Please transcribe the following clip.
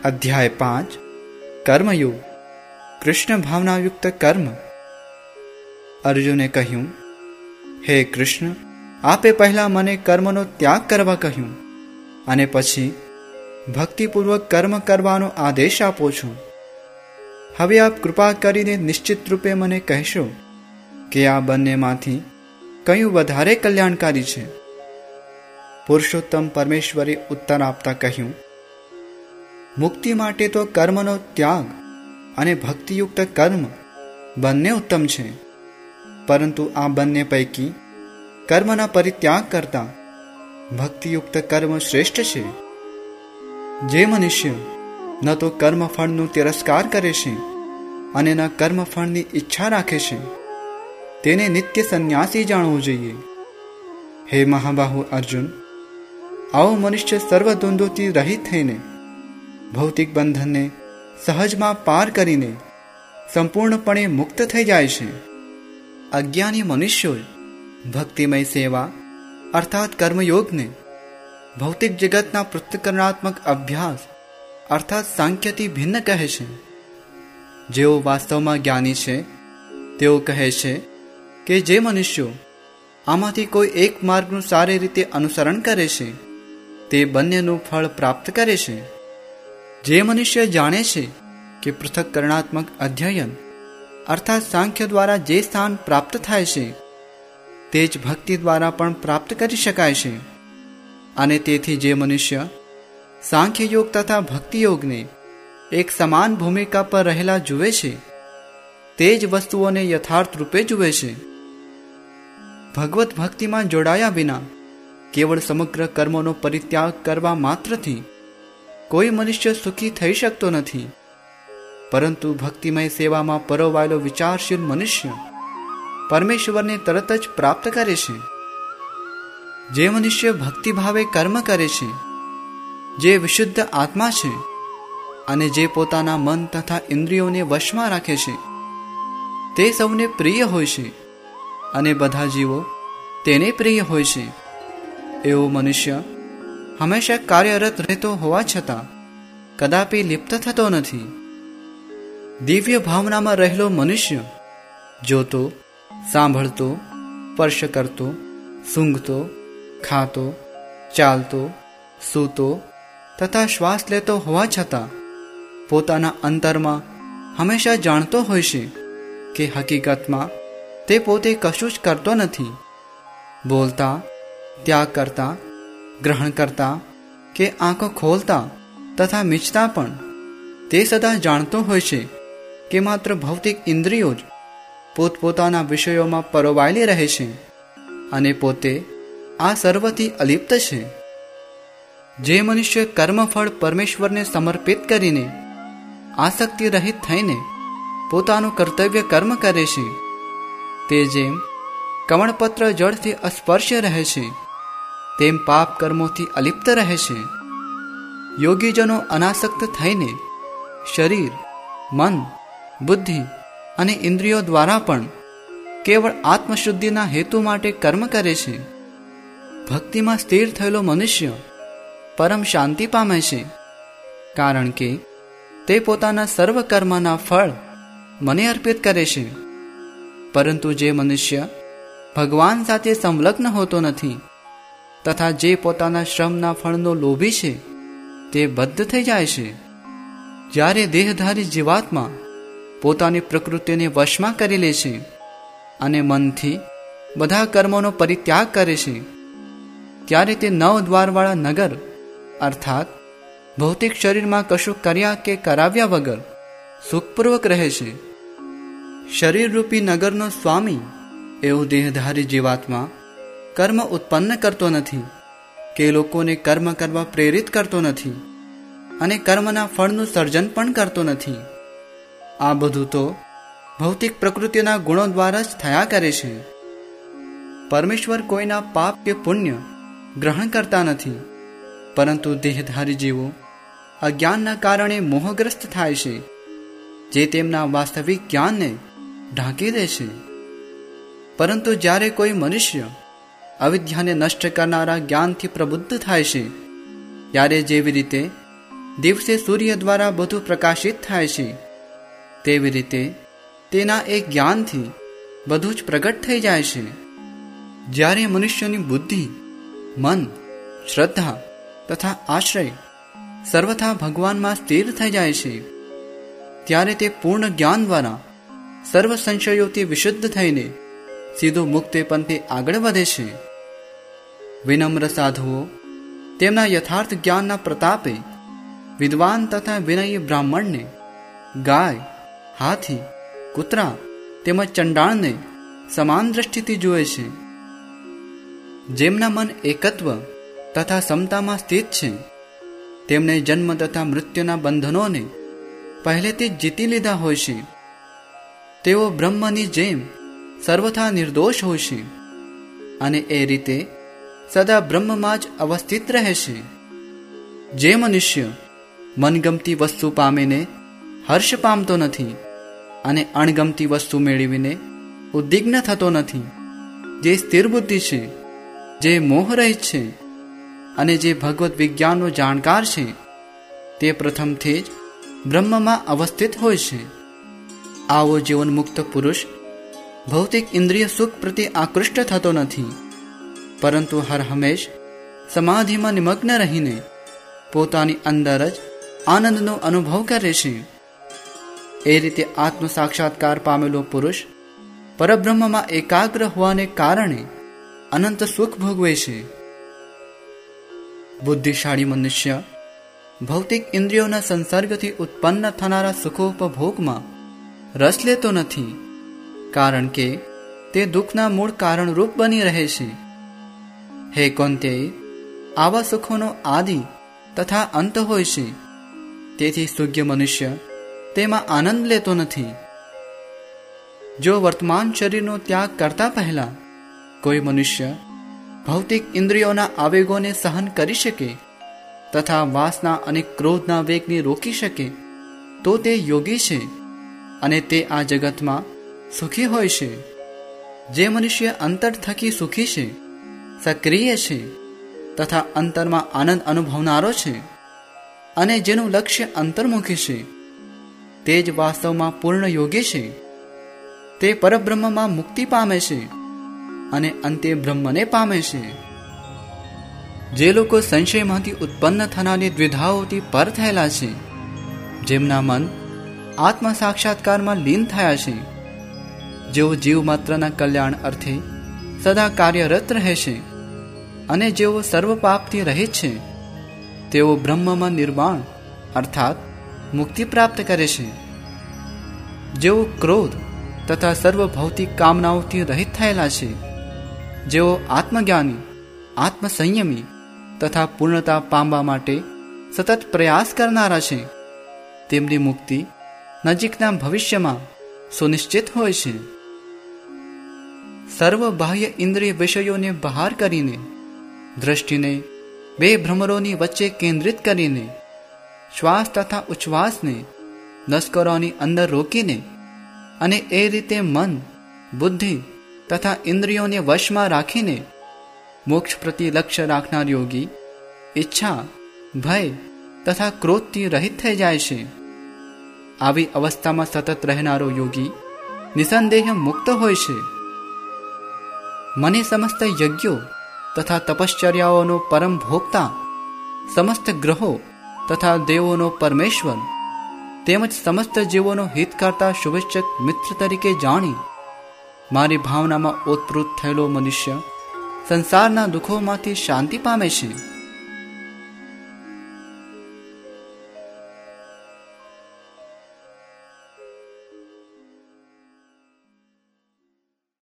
અધ્યાય 5 કર્મયોગ કૃષ્ણ ભાવનાયુક્ત કર્મ. અર્જુને કહ્યું, હે કૃષ્ણ, આપે પહેલા મને કર્મનો ત્યાગ કરવા કહ્યું અને પછી ભક્તિપૂર્વક કર્મ કરવાનો આદેશ આપો છો. હવે આપ કૃપા કરીને નિશ્ચિત રૂપે મને કહેશો કે આ બંનેમાંથી કયું વધારે કલ્યાણકારી છે? પુરુષોત્તમ પરમેશ્વરે ઉત્તર આપતા કહ્યું, મુક્તિ માટે તો કર્મનો ત્યાગ અને ભક્તિયુક્ત કર્મ બંને ઉત્તમ છે, પરંતુ આ બંને પૈકી કર્મના પરિત્યાગ કરતા ભક્તિયુક્ત કર્મ શ્રેષ્ઠ છે. જે મનુષ્ય ન તો કર્મફળનો તિરસ્કાર કરે છે અને ન કર્મફળની ઈચ્છા રાખે છે, તેને નિત્ય સંન્યાસી જાણવું જોઈએ. હે મહાબાહુ અર્જુન, આવો મનુષ્ય સર્વદ્વંદ્વોથી રહિત થઈને ભૌતિક બંધનને સહજમાં પાર કરીને સંપૂર્ણપણે મુક્ત થઈ જાય છે. અજ્ઞાની મનુષ્યોએ ભક્તિમય સેવા અર્થાત કર્મયોગને ભૌતિક જગતના પૃથ્થકરણાત્મક અભ્યાસ અર્થાત સાંખ્યથી ભિન્ન કહે છે. જેઓ વાસ્તવમાં જ્ઞાની છે તેઓ કહે છે કે જે મનુષ્યો આમાંથી કોઈ એક માર્ગનું સારી રીતે અનુસરણ કરે છે તે બંનેનું ફળ પ્રાપ્ત કરે છે. જે મનુષ્ય જાણે છે કે પૃથક્કરણાત્મક અધ્યયન અર્થાત સાંખ્ય દ્વારા જે સ્થાન પ્રાપ્ત થાય છે તે જ ભક્તિ દ્વારા પણ પ્રાપ્ત કરી શકાય છે, અને તેથી જે મનુષ્ય સાંખ્યયોગ તથા ભક્તિયોગને એક સમાન ભૂમિકા પર રહેલા જુએ છે તે જ વસ્તુઓને યથાર્થ રૂપે જુએ છે. ભગવત ભક્તિમાં જોડાયા વિના કેવળ સમગ્ર કર્મોનો પરિત્યાગ કરવા માત્રથી કોઈ મનુષ્ય સુખી થઈ શકતો નથી, પરંતુ ભક્તિમય સેવામાં પરોવાયેલો વિચારશીલ મનુષ્ય પરમેશ્વરને તરત જ પ્રાપ્ત કરે છે. જે મનુષ્ય ભક્તિભાવે કર્મ કરે છે, જે વિશુદ્ધ આત્મા છે અને જે પોતાના મન તથા ઇન્દ્રિયોને વશમાં રાખે છે તે સૌને પ્રિય હોય છે અને બધા જીવો તેને પ્રિય હોય છે. એવો મનુષ્ય હંમેશા કાર્યરત રહેતો હોવા છતાં કદાપી લિપ્ત થતો નથી. દિવ્ય ભાવનામાં રહેલો મનુષ્ય જોતો, સાંભળતો, સ્પર્શ કરતો, સૂંઘતો, ખાતો, ચાલતો, સૂતો તથા શ્વાસ લેતો હોવા છતાં પોતાના અંતરમાં હંમેશા જાણતો હોય છે કે હકીકતમાં તે પોતે કશું જ કરતો નથી. બોલતા, ત્યાગ કરતા, ગ્રહણ કરતા કે આંખો ખોલતા તથા મીચતા પણ તે સદા જાણતો હોય છે કે માત્ર ભૌતિક ઇન્દ્રિયો જ પોતપોતાના વિષયોમાં પરોવાયેલી રહે છે અને પોતે આ સર્વથી અલિપ્ત છે. જે મનુષ્ય કર્મફળ પરમેશ્વરને સમર્પિત કરીને આસક્તિ રહિત થઈને પોતાનું કર્તવ્ય કર્મ કરે છે તે જેમ કમળપત્ર જળથી અસ્પર્શ્ય રહે છે તેમ પાપ કર્મોથી અલિપ્ત રહે છે. યોગીજનો અનાસક્ત થઈને શરીર, મન, બુદ્ધિ અને ઇન્દ્રિયો દ્વારા પણ કેવળ આત્મશુદ્ધિના હેતુ માટે કર્મ કરે છે. ભક્તિમાં સ્થિર થયેલો મનુષ્ય પરમ શાંતિ પામે છે, કારણ કે તે પોતાના સર્વ કર્મના ફળ મને અર્પિત કરે છે. પરંતુ જે મનુષ્ય ભગવાન સાથે સંલગ્ન હોતો નથી તથા જે પોતાના શ્રમના ફળનો લોભી છે તે બદ્ધ થઈ જાય છે. જ્યારે દેહધારી જીવાત્મા પોતાની પ્રકૃતિને વશમાં કરી લે છે અને મનથી બધા કર્મોનો પરિત્યાગ કરે છે ત્યારે તે 9 દ્વારવાળા નગર અર્થાત ભૌતિક શરીરમાં કશું કર્યા કે કરાવ્યા વગર સુખપૂર્વક રહે છે. શરીરરૂપી નગરનો સ્વામી એવો દેહધારી જીવાત્મા કર્મ ઉત્પન્ન કરતો નથી કે લોકોને કર્મ કરવા પ્રેરિત કરતો નથી અને કર્મના ફળનું સર્જન પણ કરતો નથી. આ બધું તો ભૌતિક પ્રકૃતિના ગુણો દ્વારા જ થયા કરે છે. પરમેશ્વર કોઈના પાપ કે પુણ્ય ગ્રહણ કરતા નથી, પરંતુ દેહધારી જીવો અજ્ઞાનના કારણે મોહગ્રસ્ત થાય છે, જે તેમના વાસ્તવિક જ્ઞાનને ઢાંકી દે છે. પરંતુ જ્યારે કોઈ મનુષ્ય અવિદ્યાને નષ્ટ કરનારા જ્ઞાનથી પ્રબુદ્ધ થાય છે ત્યારે જેવી રીતે દિવસે સૂર્ય દ્વારા બધું પ્રકાશિત થાય છે, તેવી રીતે તેના એક જ્ઞાનથી બધું જ પ્રગટ થઈ જાય છે. જ્યારે મનુષ્યની બુદ્ધિ, મન, શ્રદ્ધા તથા આશ્રય સર્વથા ભગવાનમાં સ્થિર થઈ જાય છે, ત્યારે તે પૂર્ણ જ્ઞાન દ્વારા સર્વ સંશયોથી વિશુદ્ધ થઈને સીધું મુક્તિ પંથે આગળ વધે છે. વિનમ્ર સાધુઓ તેમના યથાર્થ જ્ઞાનના પ્રતાપે વિદ્વાન તથા વિનયી બ્રાહ્મણને ગાય, હાથી, કૂતરા તેમજ ચંડાળને સમાન દ્રષ્ટિથી જુએ છે. જેમના મન એકત્વ તથા સમતામાં સ્થિત છે, તેમને જન્મ તથા મૃત્યુના બંધનોને પહેલેથી જ જીતી લીધા હોય છે. તેઓ બ્રહ્મની જેમ સર્વથા નિર્દોષ હોય છે અને એ રીતે સદા બ્રહ્મમાં જ અવસ્થિત રહે છે. જે મનુષ્ય મનગમતી વસ્તુ પામીને હર્ષ પામતો નથી અને અણગમતી વસ્તુ મેળવીને ઉદ્વિગ્ન થતો નથી, જે સ્થિર બુદ્ધિ છે, જે મોહરહિત છે અને જે ભગવદ્ વિજ્ઞાનનો જાણકાર છે, તે પ્રથમથી જ બ્રહ્મમાં અવસ્થિત હોય છે. આવો જીવનમુક્ત પુરુષ ભૌતિક ઇન્દ્રિય સુખ પ્રત્યે આકૃષ્ટ થતો નથી, પરંતુ હર હંમેશ સમાધિમાં નિમગ્ન રહીને પોતાની અંદર જ આનંદનો અનુભવ કરે છે. એ રીતે આત્મ સાક્ષાત્કાર પામેલો પુરુષ પરબ્રહ્મમાં એકાગ્ર હોવાને કારણે અનંત સુખ ભોગવે છે. બુદ્ધિશાળી મનુષ્ય ભૌતિક ઇન્દ્રિયોના સંસર્ગથી ઉત્પન્ન થનારા સુખોપભોગમાં રસ લેતો નથી, કારણ કે તે દુઃખના મૂળ કારણરૂપ બની રહે છે. હે કૌંતેય, આવા સુખોનો આદિ તથા અંત હોય છે, તેથી સુજ્ઞ મનુષ્ય તેમાં આનંદ લેતો નથી. જો વર્તમાન શરીરનો ત્યાગ કરતા પહેલા કોઈ મનુષ્ય ભૌતિક ઇન્દ્રિયોના આવેગોને સહન કરી શકે તથા વાસના અને ક્રોધના વેગને રોકી શકે, તો તે યોગી છે અને તે આ જગતમાં સુખી હોય છે. જે મનુષ્ય અંતર થકી સુખી છે, સક્રિય છે તથા અંતરમાં આનંદ અનુભવનારો છે અને જેનું લક્ષ્ય અંતર્મુખી છે, તે જ વાસ્તવમાં પૂર્ણ યોગી છે. તે પરબ્રહ્મમાં મુક્તિ પામે છે અને અંતે બ્રહ્મને પામે છે. જે લોકો સંશયમાંથી ઉત્પન્ન થનારી દ્વિધાઓથી પર થયેલા છે, જેમના મન આત્મ સાક્ષાત્કારમાં લીન થયા છે, જેઓ જીવ માત્રના કલ્યાણ અર્થે સદા કાર્યરત રહે છે અને જેઓ સર્વ પાપથી રહિત છે, તેઓ બ્રહ્મમાં નિર્વાણ અર્થાત મુક્તિ પ્રાપ્ત કરે છે. જેઓ ક્રોધ તથા સર્વ ભૌતિક કામનાઓથી રહિત થયેલા છે, જેઓ આત્મજ્ઞાની, આત્મસંયમી તથા પૂર્ણતા પામવા માટે સતત પ્રયાસ કરનારા છે, તેમની મુક્તિ નજીકના ભવિષ્યમાં સુનિશ્ચિત હોય છે. સર્વ બાહ્ય ઇન્દ્રિય વિષયોને બહાર કરીને દ્રષ્ટિને બે ભ્રમરોની વચ્ચે કેન્દ્રિત કરીને શ્વાસ તથા ઉચ્છ્વાસને નસકોરાની અંદર રોકીને અને એ રીતે મન, બુદ્ધિ તથા ઇન્દ્રિયોને વશમાં રાખીને મોક્ષ પ્રત્યે લક્ષ્ય રાખનાર યોગી ઈચ્છા, ભય તથા ક્રોધથી રહિત થઈ જાય છે. આવી અવસ્થામાં સતત રહેનારો યોગી નિસંદેહ મુક્ત હોય છે. મને સમસ્ત યજ્ઞો તથા તપશ્ચર્યાઓનો પરમ ભોગતા, સમસ્ત ગ્રહો તથા દેવોનો પરમેશ્વર તેમજ સમસ્ત જીવોનો હિત કરતા શુભેચ્છક મિત્ર તરીકે જાણી મારી ભાવનામાં ઓતપ્રોત થયેલો મનુષ્ય સંસારના દુઃખોમાંથી શાંતિ પામે છે.